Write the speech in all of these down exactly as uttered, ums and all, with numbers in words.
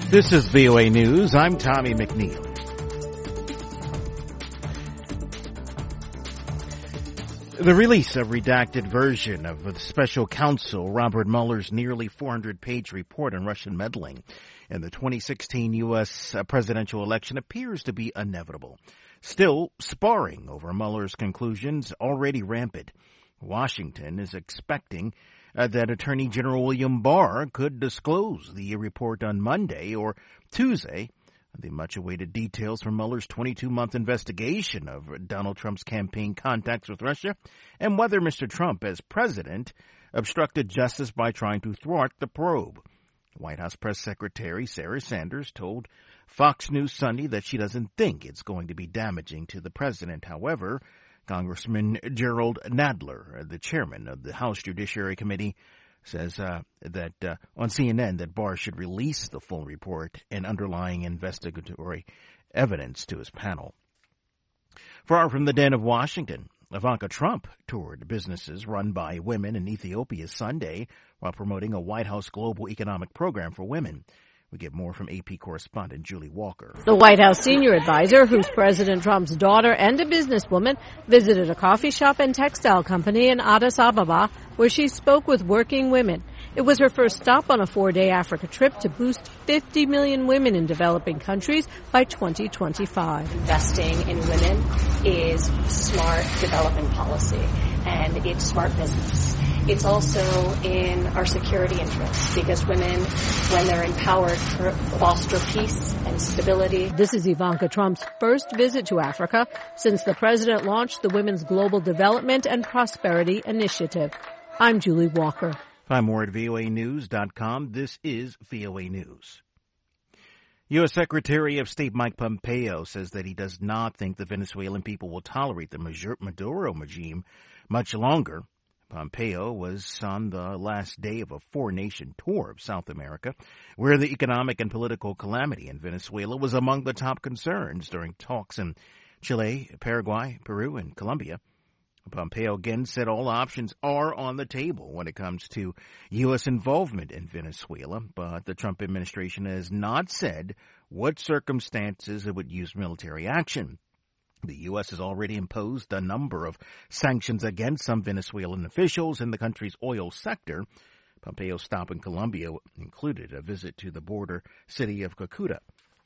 This is V O A News. I'm Tommy McNeil. The release of redacted version of the special counsel Robert Mueller's nearly four hundred page report on Russian meddling in the twenty sixteen U S presidential election appears to be inevitable. Still, sparring over Mueller's conclusions already rampant. Washington is expecting uh, that Attorney General William Barr could disclose the report on Monday or Tuesday. The much-awaited details from Mueller's twenty-two month investigation of Donald Trump's campaign contacts with Russia and whether Mister Trump, as president, obstructed justice by trying to thwart the probe. White House Press Secretary Sarah Sanders told Fox News Sunday that she doesn't think it's going to be damaging to the president. However, Congressman Gerald Nadler, the chairman of the House Judiciary Committee, says uh, that uh, on C N N that Barr should release the full report and underlying investigatory evidence to his panel. Far from the den of Washington, Ivanka Trump toured businesses run by women in Ethiopia Sunday while promoting a White House global economic program for women. We get more from A P correspondent Julie Walker. The White House senior advisor, who's President Trump's daughter and a businesswoman, visited a coffee shop and textile company in Addis Ababa, where she spoke with working women. It was her first stop on a four-day Africa trip to boost fifty million women in developing countries by twenty twenty-five. Investing in women is smart development policy, and it's smart business. It's also in our security interests because women, when they're empowered, foster peace and stability. This is Ivanka Trump's first visit to Africa since the president launched the Women's Global Development and Prosperity Initiative. I'm Julie Walker. Find more at V O A news dot com. This is V O A News. U S. Secretary of State Mike Pompeo says that he does not think the Venezuelan people will tolerate the Maduro regime much longer. Pompeo was on the last day of a four-nation tour of South America, where the economic and political calamity in Venezuela was among the top concerns during talks in Chile, Paraguay, Peru, and Colombia. Pompeo again said all options are on the table when it comes to U S involvement in Venezuela, but the Trump administration has not said what circumstances it would use military action. The U S has already imposed a number of sanctions against some Venezuelan officials in the country's oil sector. Pompeo's stop in Colombia included a visit to the border city of Cucuta.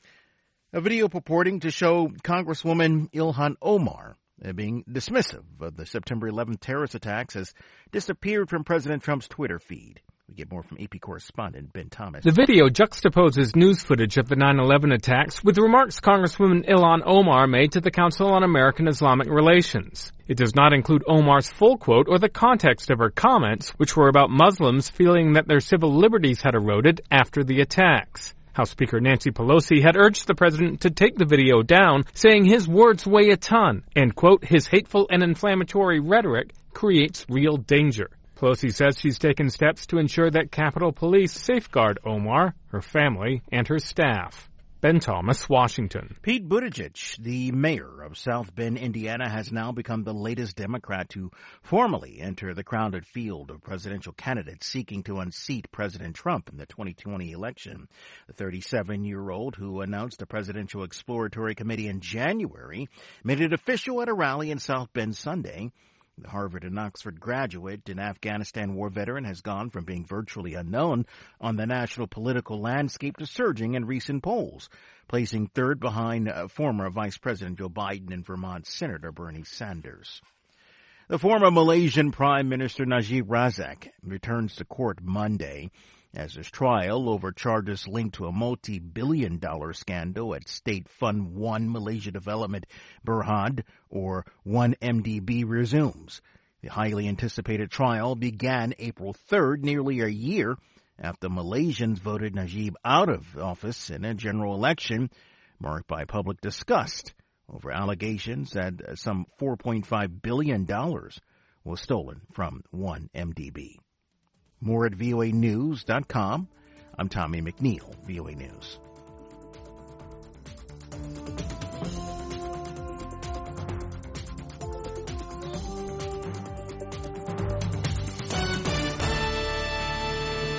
A video purporting to show Congresswoman Ilhan Omar being dismissive of the September eleventh terrorist attacks has disappeared from President Trump's Twitter feed. We get more from A P correspondent Ben Thomas. The video juxtaposes news footage of the nine eleven attacks with remarks Congresswoman Ilhan Omar made to the Council on American Islamic Relations. It does not include Omar's full quote or the context of her comments, which were about Muslims feeling that their civil liberties had eroded after the attacks. House Speaker Nancy Pelosi had urged the president to take the video down, saying his words weigh a ton, and, quote, his hateful and inflammatory rhetoric creates real danger. Pelosi says she's taken steps to ensure that Capitol Police safeguard Omar, her family, and her staff. Ben Thomas, Washington. Pete Buttigieg, the mayor of South Bend, Indiana, has now become the latest Democrat to formally enter the crowded field of presidential candidates seeking to unseat President Trump in the twenty twenty election. The thirty-seven-year-old, who announced a presidential exploratory committee in January, made it official at a rally in South Bend Sunday. The Harvard and Oxford graduate and Afghanistan war veteran has gone from being virtually unknown on the national political landscape to surging in recent polls, placing third behind uh, former Vice President Joe Biden and Vermont Senator Bernie Sanders. The former Malaysian Prime Minister Najib Razak returns to court Monday as his trial over charges linked to a multi-billion dollar scandal at State Fund one Malaysia Development Berhad, or one M D B, resumes. The highly anticipated trial began April third, nearly a year after Malaysians voted Najib out of office in a general election marked by public disgust over allegations that some four point five billion dollars was stolen from one M D B. More at V O A news dot com. I'm Tommy McNeil, V O A News.